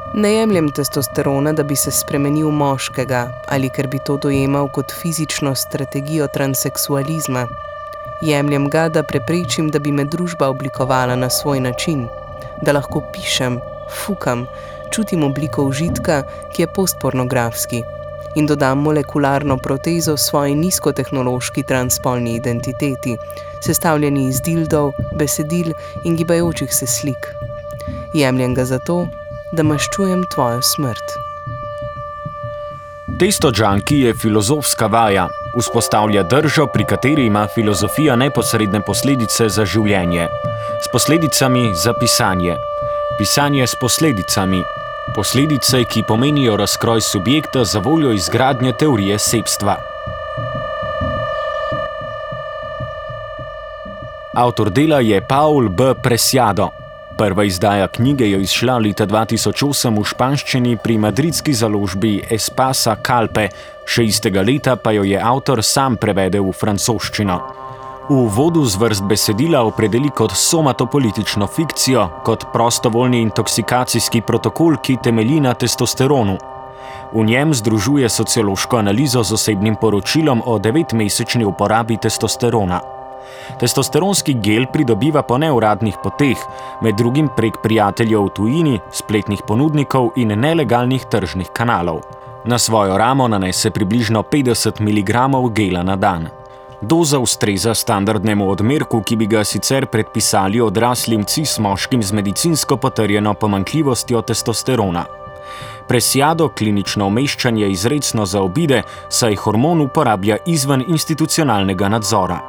Ne jemljem testosterona, da bi se spremenil v moškega ali ker bi to dojemal kot fizično strategijo transseksualizma. Jemljem ga, da preprečim, da bi me družba oblikovala na svoj način, da lahko pišem, fukam, čutim obliko užitka, ki je postpornografski, in dodam molekularno protezo svoji nizkotehnološki transspolni identiteti, sestavljeni iz dildov, besedil in gibajočih se slik. Jemljem ga zato, da maščujem tvojo smrt. Testo junkie je filozofska vaja, vzpostavlja držo, pri kateri ima filozofija neposredne posledice za življenje. S posledicami za pisanje. Pisanje s posledicami. Posledice, ki pomenijo razkroj subjekta za voljo izgradnje teorije sebstva. Avtor dela je Paul B. Preciado. Prva izdaja knjige je izšla leta 2008 v španščini pri madridski založbi Espasa Calpe, še istega leta pa jo je avtor sam prevedel v francoščino. V uvodu zvrst besedila opredeli kot somatopolitično fikcijo, kot prostovoljni intoksikacijski protokol, ki temelji na testosteronu. V njem združuje sociološko analizo z osebnim poročilom o 9-mesečni uporabi testosterona. Testosteronski gel pridobiva po neuradnih poteh, med drugim prek prijateljev v tujini, spletnih ponudnikov in nelegalnih tržnih kanalov. Na svojo ramo nanese približno 50 mg gela na dan. Doza ustreza standardnemu odmerku, ki bi ga sicer predpisali odraslim cis moškim z medicinsko potrjeno pomanjkljivostjo testosterona. Preciado klinično umeščanje izrecno zaobide, saj hormon uporablja izven institucionalnega nadzora.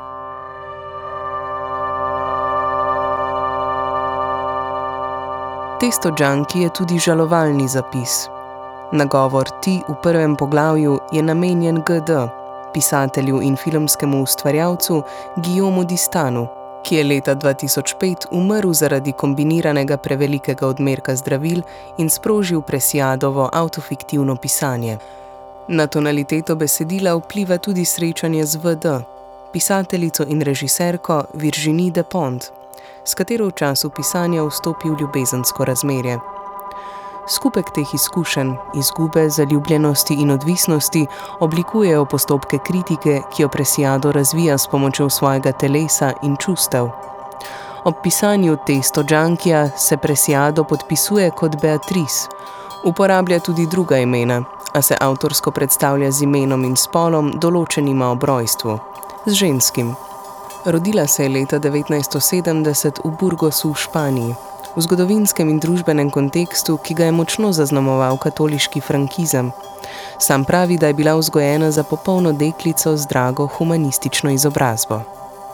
Testo junkie je tudi žalovalni zapis. Nagovor ti v prvem poglavju je namenjen GD, pisatelju in filmskemu ustvarjalcu Guillaumu Distanu, ki je leta 2005 umrl zaradi kombiniranega prevelikega odmerka zdravil in sprožil Preciadovo autofiktivno pisanje. Na tonaliteto besedila vpliva tudi srečanje z VD, pisateljico in režiserko Virginie Despentes, s katero v času pisanja vstopi v ljubezensko razmerje. Skupek teh izkušenj, izgube, zaljubljenosti in odvisnosti oblikujejo postopke kritike, ki jo Preciado razvija s pomočjo svojega telesa in čustev. Ob pisanju Testo junkija se Preciado podpisuje kot Beatrice, uporablja tudi druga imena, a se avtorsko predstavlja z imenom in spolom določenima ob rojstvu, z ženskim. Rodila se je leta 1970 v Burgosu v Španiji, v zgodovinskem in družbenem kontekstu, ki ga je močno zaznamoval katoliški frankizem. Sam pravi, da je bila vzgojena za popolno deklico z drago humanistično izobrazbo.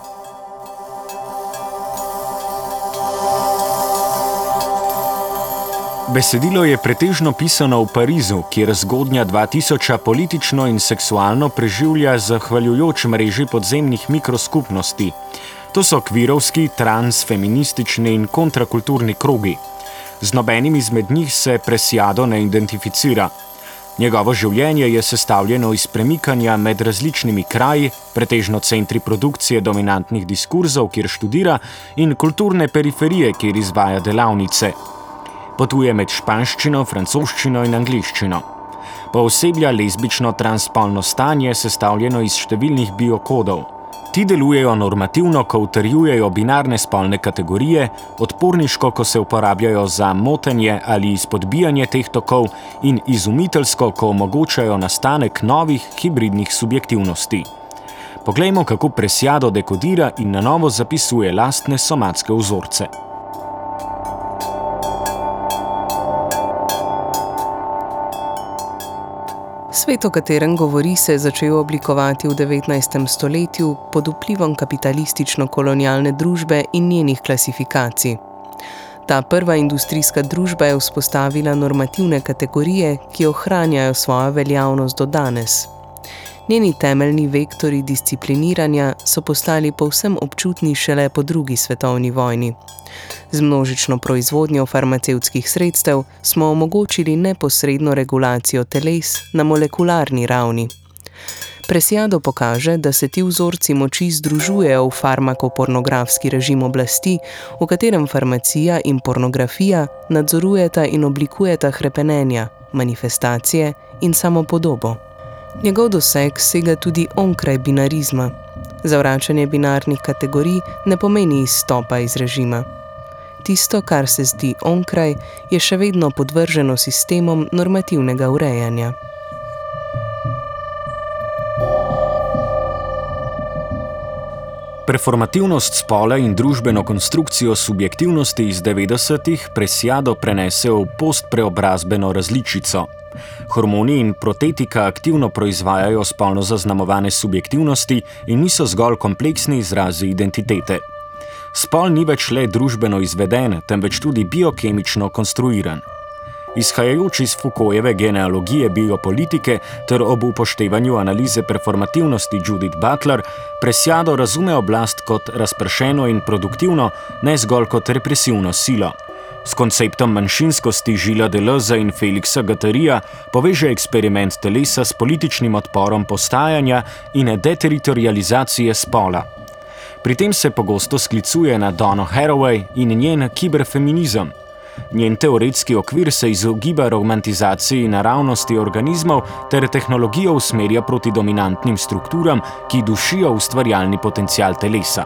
Besedilo je pretežno pisano v Parizu, kjer zgodnja 2000 politično in seksualno preživlja zahvaljujoč mreži podzemnih mikroskupnosti. To so kvirovski, trans, feministični in kontrakulturni krogi. Z nobenim izmed njih se Preciado ne identificira. Njegovo življenje je sestavljeno iz premikanja med različnimi kraji, pretežno centri produkcije dominantnih diskurzov, kjer študira, in kulturne periferije, kjer izvaja delavnice. Potuje med španščino, francoščino in angleščino. Pooseblja lezbično transspolno stanje, sestavljeno iz številnih biokodov. Ti delujejo normativno, ko utrjujejo binarne spolne kategorije, odporniško, ko se uporabljajo za motenje ali izpodbijanje teh tokov, in izumiteljsko, ko omogočajo nastanek novih hibridnih subjektivnosti. Poglejmo, kako Preciado dekodira in na novo zapisuje lastne somatske vzorce. Svet, o katerem govori, se je začel oblikovati v 19. stoletju pod vplivom kapitalistično-kolonialne družbe in njenih klasifikacij. Ta prva industrijska družba je vzpostavila normativne kategorije, ki ohranjajo svojo veljavnost do danes. Njeni temeljni vektori discipliniranja so postali povsem občutni šele po drugi svetovni vojni. Z množično proizvodnjo farmacevtskih sredstev smo omogočili neposredno regulacijo teles na molekularni ravni. Preciado pokaže, da se ti vzorci moči združujejo v farmakopornografski režim oblasti, v katerem farmacija in pornografija nadzorujeta in oblikujeta hrepenenja, manifestacije in samopodobo. Njegov doseg sega tudi onkraj binarizma. Zavračanje binarnih kategorij ne pomeni izstopa iz režima. Tisto, kar se zdi onkraj, je še vedno podvrženo sistemom normativnega urejanja. Performativnost spola in družbeno konstrukcijo subjektivnosti iz 90-ih Preciado prenese v postpreobrazbeno različico. Hormoni in protetika aktivno proizvajajo spolno zaznamovane subjektivnosti in niso zgolj kompleksni izrazi identitete. Spol ni več le družbeno izveden, temveč tudi biokemično konstruiran. Izhajajoč iz Foucaultove genealogije biopolitike ter ob upoštevanju analize performativnosti Judith Butler, Preciado razume oblast kot razpršeno in produktivno, ne zgolj kot represivno silo. S konceptom manjšinskosti Gillesa Deleuza in Felixa Guattárija poveže eksperiment telesa s političnim odporom postajanja in deteritorializacije spola. Pri tem se pogosto sklicuje na Donno Haraway in njen kiberfeminizem. Njen teoretski okvir se izogiba romantizaciji naravnosti organizmov ter tehnologijo usmerja proti dominantnim strukturam, ki dušijo ustvarjalni potencial telesa.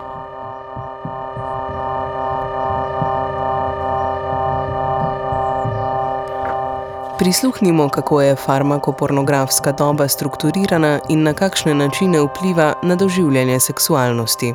Prisluhnimo, kako je farmakopornografska doba strukturirana in na kakšne načine vpliva na doživljanje seksualnosti.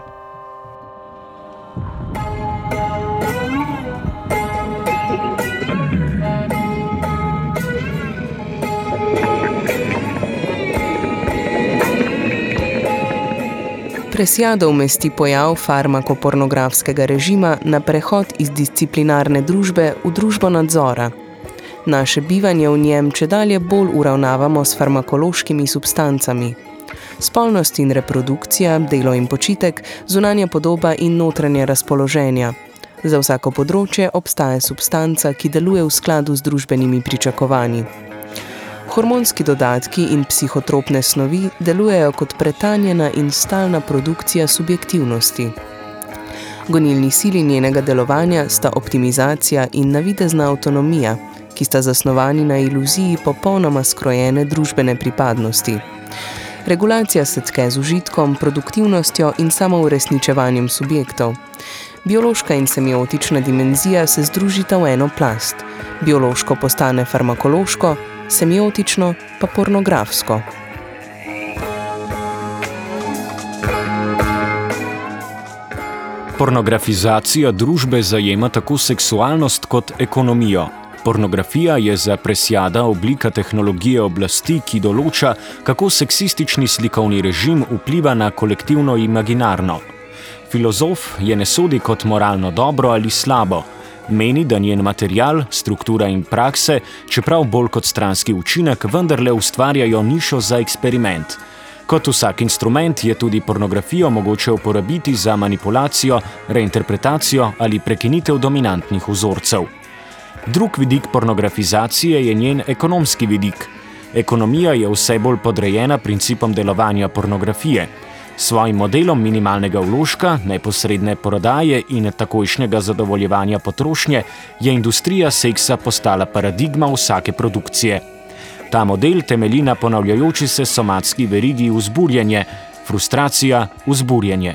Preciado umesti pojav farmakopornografskega režima na prehod iz disciplinarne družbe v družbo nadzora. Naše bivanje v njem čedalje bolj uravnavamo s farmakološkimi substancami. Spolnost in reprodukcija, delo in počitek, zunanja podoba in notranje razpoloženja. Za vsako področje obstaja substanca, ki deluje v skladu z družbenimi pričakovanji. Hormonski dodatki in psihotropne snovi delujejo kot pretanjena in stalna produkcija subjektivnosti. Gonilni sili njenega delovanja sta optimizacija in navidezna avtonomija, ki sta zasnovani na iluziji popolnoma skrojene družbene pripadnosti. Regulacija se tke z užitkom, produktivnostjo in samouresničevanjem subjektov. Biološka in semiotična dimenzija se združita v eno plast. Biološko postane farmakološko, semiotično pa pornografsko. Pornografizacija družbe zajema tako seksualnost kot ekonomijo. Pornografija je za Preciada oblika tehnologije oblasti, ki določa, kako seksistični slikovni režim vpliva na kolektivno imaginarno. Filozof je ne sodi kot moralno dobro ali slabo. Meni, da njen material, struktura in prakse, čeprav bolj kot stranski učinek, vendarle ustvarjajo nišo za eksperiment. Kot vsak instrument je tudi pornografijo mogoče uporabiti za manipulacijo, reinterpretacijo ali prekinitev dominantnih vzorcev. Drug vidik pornografizacije je njen ekonomski vidik. Ekonomija je vse bolj podrejena principom delovanja pornografije. Svojim modelom minimalnega vložka, neposredne prodaje in takojšnjega zadovoljevanja potrošnje je industrija seksa postala paradigma vsake produkcije. Ta model temelji na ponavljajoči se somatski verigi vzburjenje, frustracija, vzburjenje.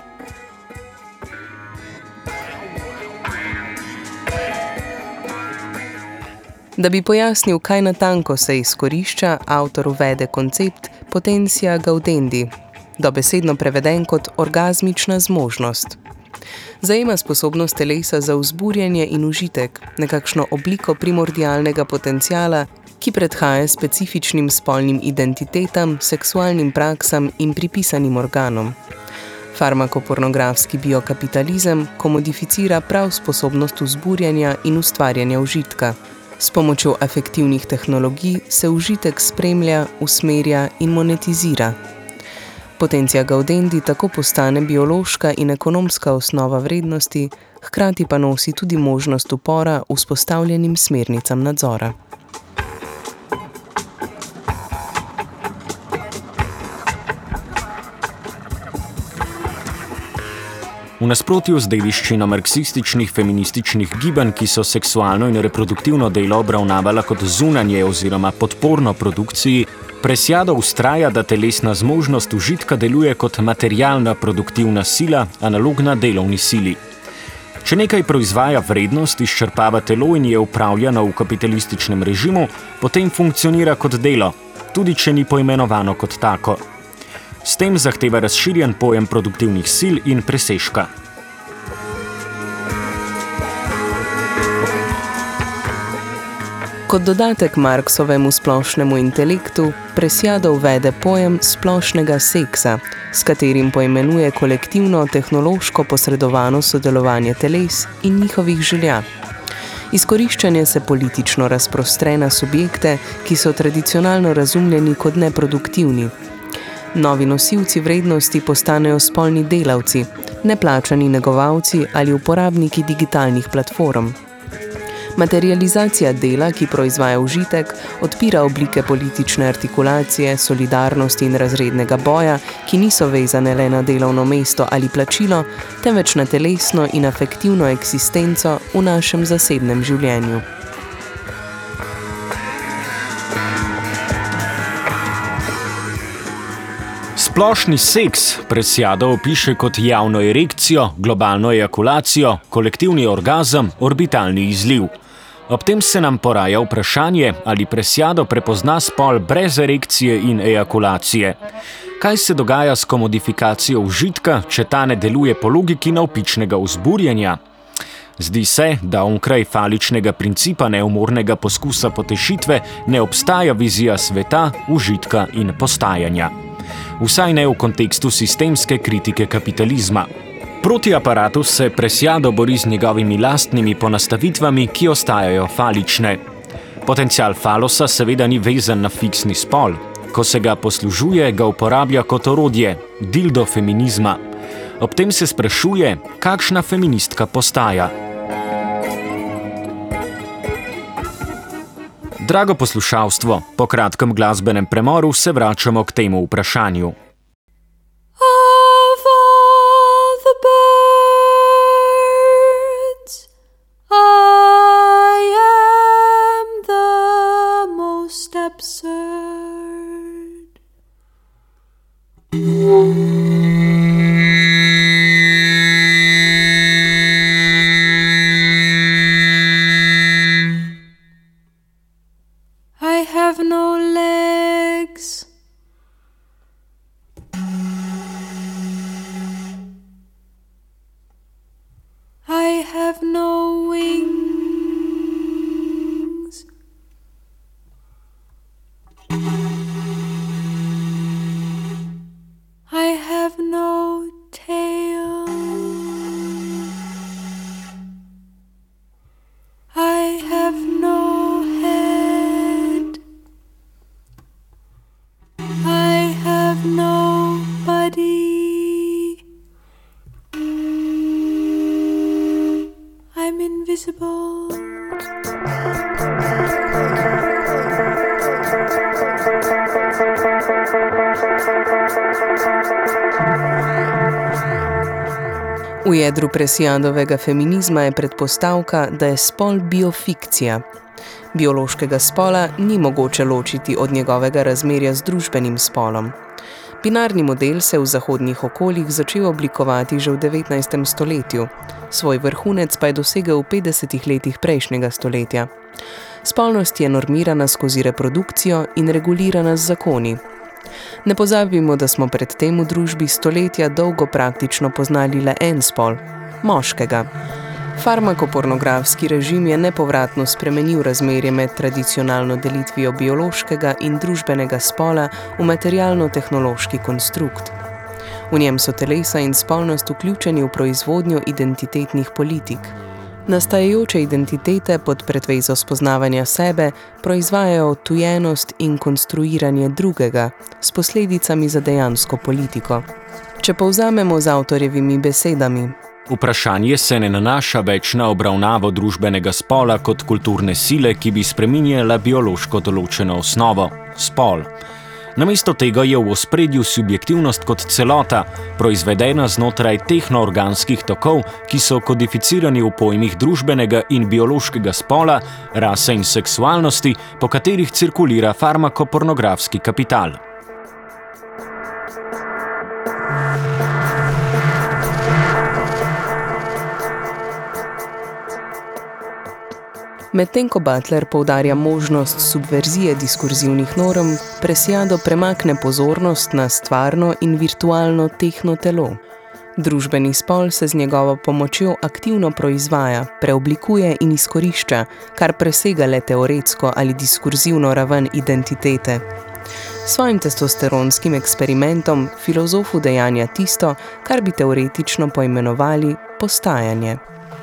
Da bi pojasnil, kaj natanko se izkorišča, avtor uvede koncept potentia gaudendi, dobesedno preveden kot orgazmična zmožnost. Zajema sposobnost telesa za vzburjenje in užitek, nekakšno obliko primordialnega potenciala, ki predhaja specifičnim spolnim identitetam, seksualnim praksam in pripisanim organom. Farmakopornografski biokapitalizem komodificira prav sposobnost vzburjanja in ustvarjanja užitka. S pomočjo afektivnih tehnologij se užitek spremlja, usmerja in monetizira. Potentia gaudendi tako postane biološka in ekonomska osnova vrednosti, hkrati pa nosi tudi možnost upora vzpostavljenim smernicam nadzora. V nasprotju z dediščino marksističnih feminističnih gibanj, ki so seksualno in reproduktivno delo obravnavala kot zunanje oziroma podporno produkciji, Preciado vztraja, da telesna zmožnost užitka deluje kot materialna produktivna sila, analogna delovni sili. Če nekaj proizvaja vrednost, izčrpava telo in je upravljano v kapitalističnem režimu, potem funkcionira kot delo, tudi če ni poimenovano kot tako. S tem zahteva razširjen pojem produktivnih sil in presežka. Kot dodatek Marksovemu splošnemu intelektu, Preciado uvede pojem splošnega seksa, s katerim poimenuje kolektivno tehnološko posredovano sodelovanje teles in njihovih želja. Izkoriščanje se politično razprostre na subjekte, ki so tradicionalno razumljeni kot neproduktivni. Novi nosilci vrednosti postanejo spolni delavci, neplačani negovalci ali uporabniki digitalnih platform. Materializacija dela, ki proizvaja užitek, odpira oblike politične artikulacije, solidarnosti in razrednega boja, ki niso vezane le na delovno mesto ali plačilo, temveč na telesno in afektivno eksistenco v našem zasebnem življenju. Splošni seks Preciado opiše kot javno erekcijo, globalno ejakulacijo, kolektivni orgazem, orbitalni izliv. Ob tem se nam poraja vprašanje, ali Preciado prepozna spol brez erekcije in ejakulacije. Kaj se dogaja s komodifikacijo užitka, če ta ne deluje po logiki navpičnega vzburjenja? Zdi se, da onkraj faličnega principa neumornega poskusa potešitve ne obstaja vizija sveta, užitka in postajanja. Vsaj ne v kontekstu sistemske kritike kapitalizma. Proti aparatu se Preciado bori z njegovimi lastnimi ponastavitvami, ki ostajajo falične. Potencial falosa seveda ni vezan na fiksni spol. Ko se ga poslužuje, ga uporablja kot orodje, dildo feminizma. Ob tem se sprašuje, kakšna feministka postaja. Drago poslušalstvo, po kratkem glasbenem premoru se vračamo k temu vprašanju. Of all the birds, I am the most absurd. I have no legs. I have no wings. I have no tail. I have no head. I have no body. I'm invisible. V jedru Preciadovega feminizma je predpostavka, da je spol biofikcija. Biološkega spola ni mogoče ločiti od njegovega razmerja z družbenim spolom. Binarni model se v zahodnih okoljih začel oblikovati že v 19. stoletju. Svoj vrhunec pa je dosegel v 50. letih prejšnjega stoletja. Spolnost je normirana skozi reprodukcijo in regulirana z zakoni. Ne pozabimo, da smo pred tem v družbi stoletja dolgo praktično poznali le en spol – moškega. Farmakopornografski režim je nepovratno spremenil razmerje med tradicionalno delitvijo biološkega in družbenega spola v materialno-tehnološki konstrukt. V njem so telesa in spolnost vključeni v proizvodnjo identitetnih politik. Nastajajoče identitete pod pretvezo spoznavanja sebe proizvajajo odtujenost in konstruiranje drugega s posledicami za dejansko politiko. Če povzamemo z avtorjevimi besedami, vprašanje se ne nanaša več na obravnavo družbenega spola kot kulturne sile, ki bi spreminjala biološko določeno osnovo – spol. Namesto tega je v ospredju subjektivnost kot celota, proizvedena znotraj tehnoorganskih tokov, ki so kodificirani v pojmih družbenega in biološkega spola, rase in seksualnosti, po katerih cirkulira farmakopornografski kapital. Medtem ko Butler poudarja možnost subverzije diskurzivnih norm, Preciado premakne pozornost na stvarno in virtualno tehnotelo. Družbeni spol se z njegovo pomočjo aktivno proizvaja, preoblikuje in izkorišča, kar presega le teoretsko ali diskurzivno raven identitete. S svojim testosteronskim eksperimentom filozof udejanja tisto, kar bi teoretično poimenovali postajanje.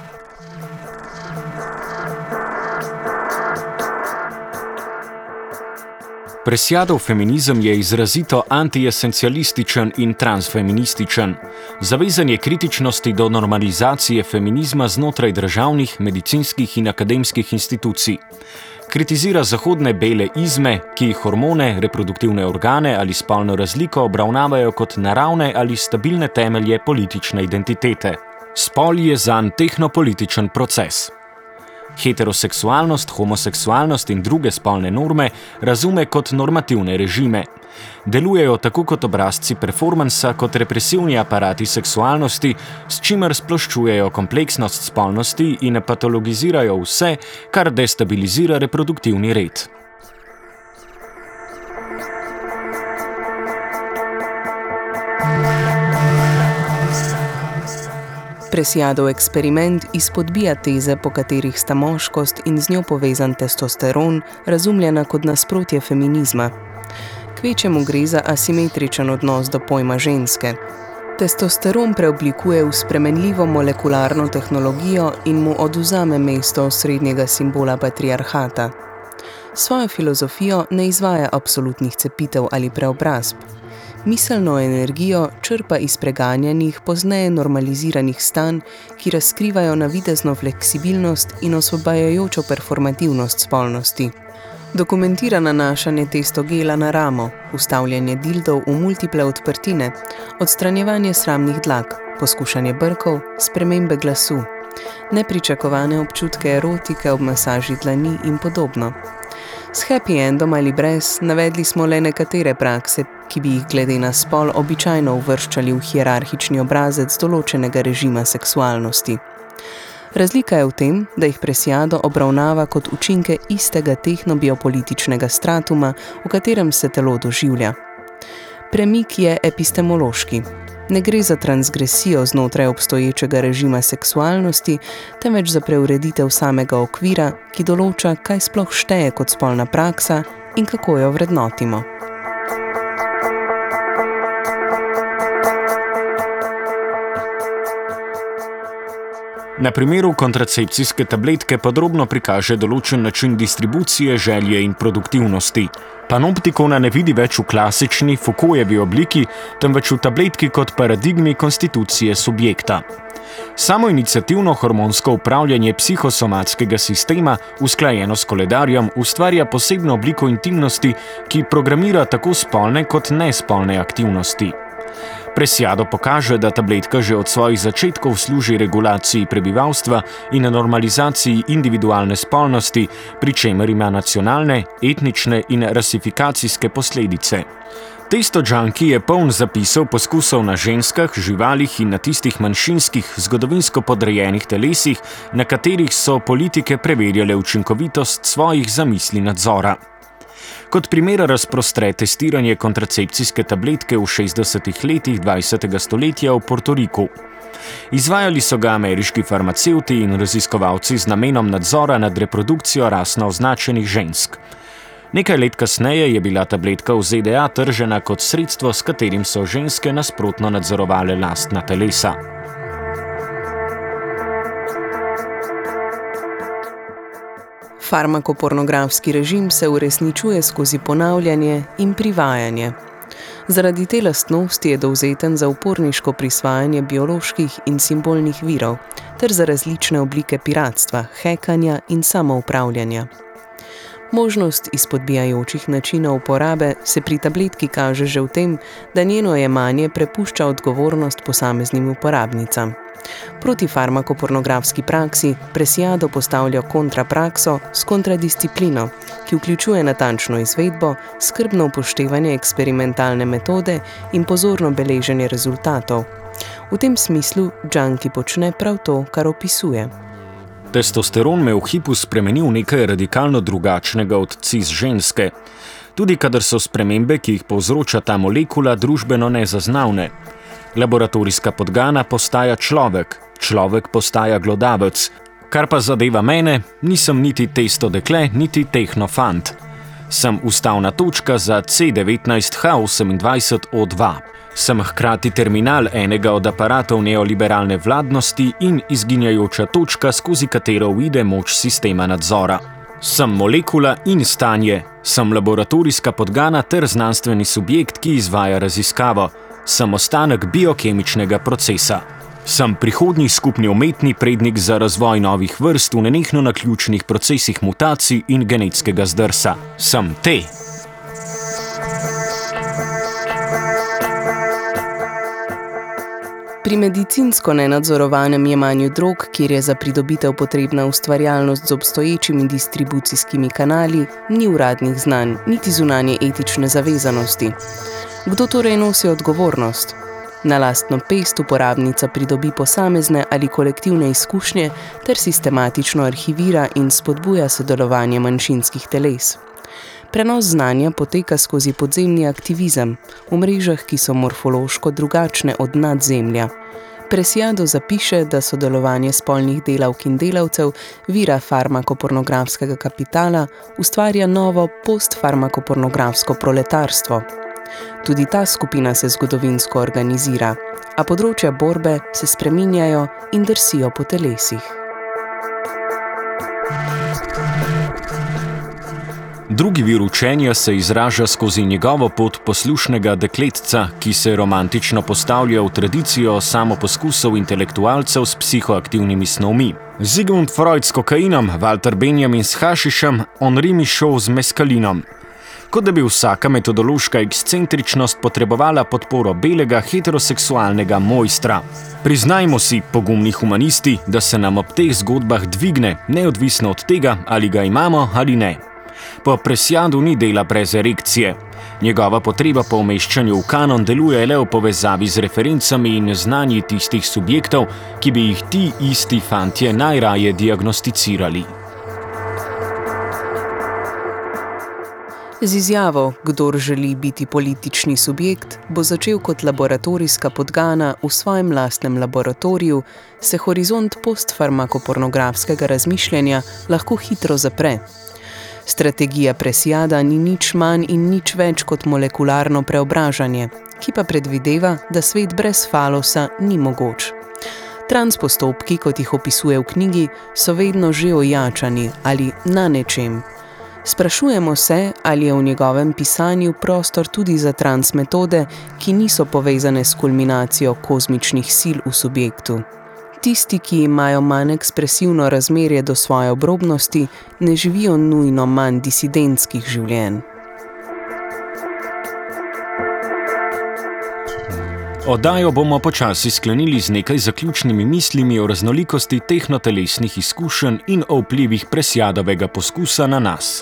Preciadov feminizem je izrazito antiesencialističen in transfeminističen. Zavezan je kritičnosti do normalizacije feminizma znotraj državnih, medicinskih in akademskih institucij. Kritizira zahodne bele izme, ki hormone, reproduktivne organe ali spolno razliko obravnavajo kot naravne ali stabilne temelje politične identitete. Spol je zanj tehnopolitičen proces. Heteroseksualnost, homoseksualnost in druge spolne norme razume kot normativne režime. Delujejo tako kot obrazci performansa, kot represivni aparati seksualnosti, s čimer sploščujejo kompleksnost spolnosti in patologizirajo vse, kar destabilizira reproduktivni red. Preciadov eksperiment izpodbija teze, po katerih sta moškost in z njo povezan testosteron razumljena kot nasprotje feminizma. Kvečjemu gre za asimetričen odnos do pojma ženske. Testosteron preoblikuje v spremenljivo molekularno tehnologijo in mu odvzame mesto osrednjega simbola patriarhata. Svojo filozofijo ne izvaja absolutnih cepitev ali preobrazb. Miselno energijo črpa iz preganjanih, pozneje normaliziranih stanj, ki razkrivajo navidezno fleksibilnost in osvobajajočo performativnost spolnosti. Dokumentira nanašanje testogela na ramo, vstavljanje dildov v multiple odprtine, odstranjevanje sramnih dlak, poskušanje brkov, spremembe glasu, nepričakovane občutke erotike ob masaži dlani in podobno. S happy endom ali brez navedli smo le nekatere prakse, ki bi jih glede na spol običajno uvrščali v hierarhični obrazec določenega režima seksualnosti. Razlika je v tem, da jih Preciado obravnava kot učinke istega tehnobiopolitičnega stratuma, v katerem se telo doživlja. Premik je epistemološki. Ne gre za transgresijo znotraj obstoječega režima seksualnosti, temveč za preureditev samega okvira, ki določa, kaj sploh šteje kot spolna praksa in kako jo vrednotimo. Na primeru kontracepcijske tabletke podrobno prikaže določen način distribucije, želje in produktivnosti. Panoptikona ne vidi več v klasični Foucaultjevi obliki, temveč v tabletki kot paradigmi konstitucije subjekta. Samoiniciativno hormonsko upravljanje psihosomatskega sistema, usklajeno s koledarjem, ustvarja posebno obliko intimnosti, ki programira tako spolne kot nespolne aktivnosti. Preciado pokaže, da tabletka že od svojih začetkov služi regulaciji prebivalstva in normalizaciji individualne spolnosti, pri čemer ima nacionalne, etnične in rasifikacijske posledice. Testo Junkie je poln zapisov poskusov na ženskah, živalih in na tistih manjšinskih, zgodovinsko podrejenih telesih, na katerih so politike preverjale učinkovitost svojih zamisli nadzora. Kot primer razprostre testiranje kontracepcijske tabletke v 60. letih 20. stoletja v Portoriku. Izvajali so ga ameriški farmacevti in raziskovalci z namenom nadzora nad reprodukcijo rasno označenih žensk. Nekaj let kasneje je bila tabletka v ZDA tržena kot sredstvo, s katerim so ženske nasprotno nadzorovale lastna telesa. Farmakopornografski režim se uresničuje skozi ponavljanje in privajanje. Zaradi te lastnosti je dovzeten za uporniško prisvajanje bioloških in simbolnih virov, ter za različne oblike piratstva, hekanja in samoupravljanja. Možnost izpodbijajočih načinov uporabe se pri tabletki kaže že v tem, da njeno jemanje prepušča odgovornost posameznim uporabnicam. Proti farmakopornografski praksi Preciado postavlja kontraprakso s kontradisciplino, ki vključuje natančno izvedbo, skrbno upoštevanje eksperimentalne metode in pozorno beleženje rezultatov. V tem smislu Junkie počne prav to, kar opisuje. Testosteron me v hipu spremenil v nekaj radikalno drugačnega od cis ženske. Tudi kadar so spremembe, ki jih povzroča ta molekula, družbeno nezaznavne. Laboratorijska podgana postaja človek, človek postaja glodavec. Kar pa zadeva mene, nisem niti testo dekle, niti tehnofant. Sem ustavna točka za C19H28O2. Sem hkrati terminal enega od aparatov neoliberalne vladnosti in izginjajoča točka, skozi katero uide moč sistema nadzora. Sem molekula in stanje, sem laboratorijska podgana ter znanstveni subjekt, ki izvaja raziskavo. Sem ostanek biokemičnega procesa. Sem prihodnji skupni umetni prednik za razvoj novih vrst v nenehno naključnih procesih mutacij in genetskega zdrsa. Sem te. Pri medicinsko nenadzorovanem jemanju drog, kjer je za pridobitev potrebna ustvarjalnost z obstoječimi distribucijskimi kanali, ni uradnih znanj, niti zunanje etične zavezanosti. Kdo torej nosi odgovornost? Na lastno pest uporabnica pridobi posamezne ali kolektivne izkušnje ter sistematično arhivira in spodbuja sodelovanje manjšinskih teles. Prenos znanja poteka skozi podzemni aktivizem, v mrežah, ki so morfološko drugačne od nadzemlja. Preciado zapiše, da sodelovanje spolnih delavk in delavcev vira farmakopornografskega kapitala ustvarja novo postfarmakopornografsko proletarstvo. Tudi ta skupina se zgodovinsko organizira, a področja borbe se spreminjajo in drsijo po telesih. Drugi vir učenja se izraža skozi njegovo pot poslušnega dekletca, ki se romantično postavlja v tradicijo samoposkusov intelektualcev s psihoaktivnimi snovmi. Sigmund Freud s kokainom, Walter Benjamin s hašišem, Henri Michaud z meskalinom. Kot da bi vsaka metodološka ekscentričnost potrebovala podporo belega heteroseksualnega mojstra. Priznajmo si, pogumni humanisti, da se nam ob teh zgodbah dvigne, neodvisno od tega, ali ga imamo ali ne. Po Preciadu ni dela brez erekcije. Njegova potreba po umeščanju v kanon deluje le v povezavi z referencami in znanji tistih subjektov, ki bi jih ti isti fantje najraje diagnosticirali. Z izjavo, kdor želi biti politični subjekt, bo začel kot laboratorijska podgana v svojem lastnem laboratoriju, se horizont postfarmakopornografskega razmišljanja lahko hitro zapre. Strategija Preciada ni nič manj in nič več kot molekularno preobražanje, ki pa predvideva, da svet brez falosa ni mogoč. Transpostopki, kot jih opisuje v knjigi, so vedno že ojačani ali na nečem. Sprašujemo se, ali je v njegovem pisanju prostor tudi za transmetode, ki niso povezane s kulminacijo kozmičnih sil v subjektu. Tisti, ki imajo manj ekspresivno razmerje do svoje obrobnosti, ne živijo nujno manj disidentskih življenj. Oddajo bomo počasi sklenili z nekaj zaključnimi mislimi o raznolikosti tehnotelesnih izkušenj in o vplivih Preciadovega poskusa na nas.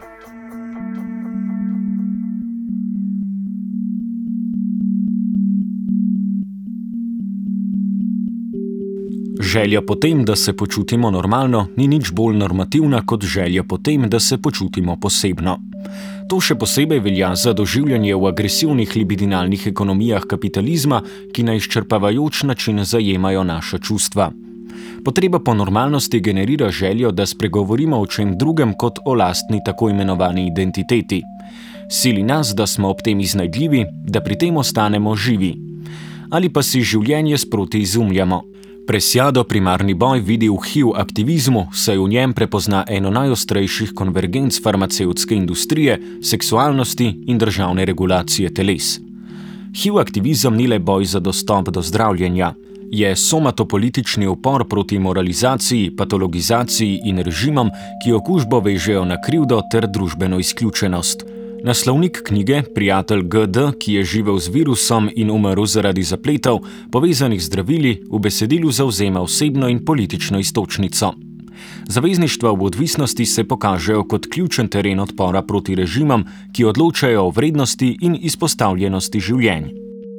Želja po tem, da se počutimo normalno, ni nič bolj normativna kot želja po tem, da se počutimo posebno. To še posebej velja za doživljanje v agresivnih libidinalnih ekonomijah kapitalizma, ki na izčrpavajoč način zajemajo naša čustva. Potreba po normalnosti generira željo, da spregovorimo o čem drugem kot o lastni tako imenovani identiteti. Sili nas, da smo ob tem iznajdljivi, da pri tem ostanemo živi. Ali pa si življenje sproti izumljamo. Preciado primarni boj vidi v HIV aktivizmu, saj v njem prepozna eno najostrejših konvergenc farmacevtske industrije, seksualnosti in državne regulacije teles. HIV aktivizem ni le boj za dostop do zdravljenja. Je somatopolitični upor proti moralizaciji, patologizaciji in režimom, ki okužbo vežejo na krivdo ter družbeno izključenost. Naslovnik knjige, prijatelj GD, ki je živel z virusom in umrl zaradi zapletov, povezanih z zdravili, v besedilu zavzema osebno in politično iztočnico. Zavezništva v odvisnosti se pokažejo kot ključen teren odpora proti režimom, ki odločajo o vrednosti in izpostavljenosti življenj.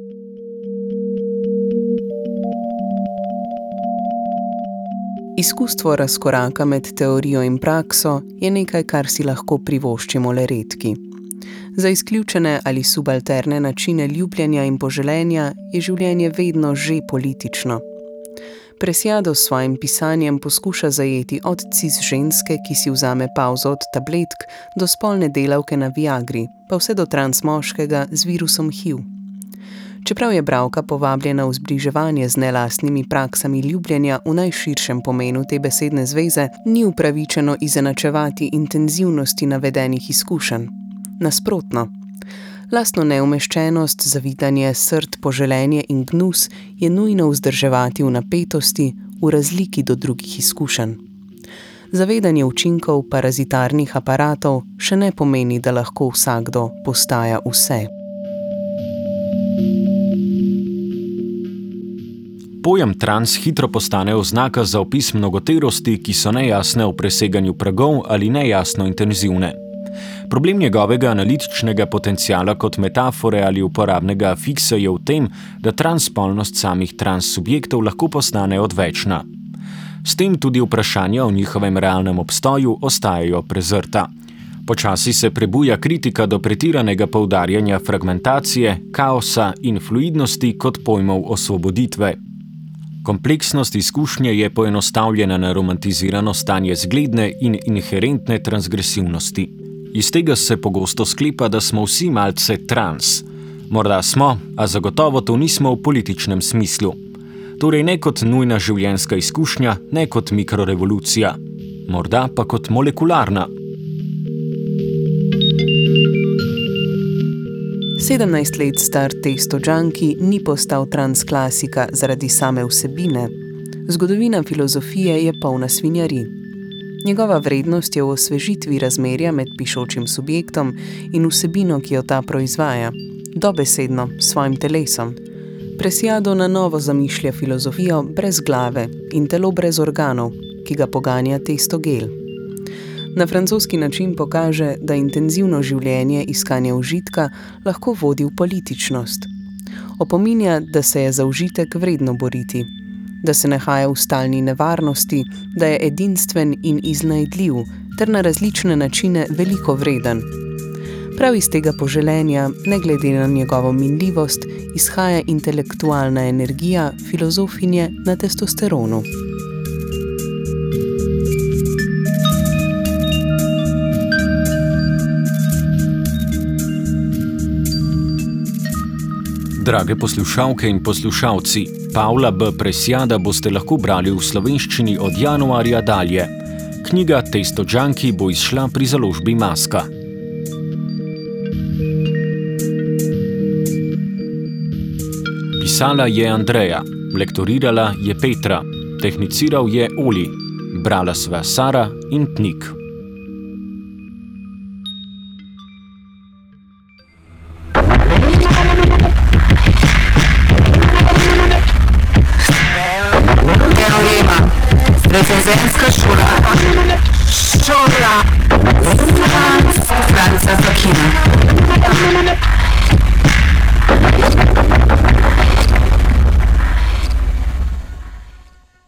Izkustvo razkoraka med teorijo in prakso je nekaj, kar si lahko privoščimo le redki. Za izključene ali subalterne načine ljubljenja in poželenja je življenje vedno že politično. Preciado s svojim pisanjem poskuša zajeti od cis ženske, ki si vzame pavzo od tabletk, do spolne delavke na Viagri, pa vse do trans moškega z virusom HIV. Čeprav je bralka povabljena v zbliževanje z nelastnimi praksami ljubljenja v najširšem pomenu te besedne zveze, ni upravičeno izenačevati intenzivnosti navedenih izkušenj. Nasprotno. Lastno neumeščenost, zavidanje, srd, poželenje in gnus je nujno vzdrževati v napetosti, v razliki do drugih izkušenj. Zavedanje učinkov parazitarnih aparatov še ne pomeni, da lahko vsakdo postaja vse. Pojem trans hitro postane oznaka za opis mnogoterosti, ki so nejasne v preseganju pragov ali nejasno intenzivne. Problem njegovega analitičnega potenciala kot metafore ali uporabnega afiksa je v tem, da transspolnost samih transsubjektov lahko postane odvečna. S tem tudi vprašanja o njihovem realnem obstoju ostajajo prezrta. Počasi se prebuja kritika do pretiranega poudarjanja fragmentacije, kaosa in fluidnosti kot pojmov osvoboditve. Kompleksnost izkušnje je poenostavljena na romantizirano stanje zgledne in inherentne transgresivnosti. Iz tega se pogosto sklepa, da smo vsi malce trans. Morda smo, a zagotovo to nismo v političnem smislu. Torej ne kot nujna življenjska izkušnja, ne kot mikrorevolucija. Morda pa kot molekularna. 17 let star Testo Junkie ni postal transklasika zaradi same vsebine. Zgodovina filozofije je polna svinjarij. Njegova vrednost je v osvežitvi razmerja med pišočim subjektom in vsebino, ki jo ta proizvaja, dobesedno, s svojim telesom. Preciado na novo zamišlja filozofijo brez glave in telo brez organov, ki ga poganja testogel. Na francoski način pokaže, da intenzivno življenje iskanja užitka lahko vodi v političnost. Opominja, da se je za užitek vredno boriti, da se nahaja v stalni nevarnosti, da je edinstven in iznajdljiv, ter na različne načine veliko vreden. Prav iz tega poželenja, ne glede na njegovo minljivost, izhaja intelektualna energija filozofinje na testosteronu. Drage poslušalke in poslušalci, Pavla B. Preciada boste lahko brali v slovenščini od januarja dalje. Knjiga Testo Junkie bo izšla pri založbi Maska. Pisala je Andreja, lektorirala je Petra, tehniciral je Oli, brala sva Sara in Tnik. Recenzenska šola Franca Fakina.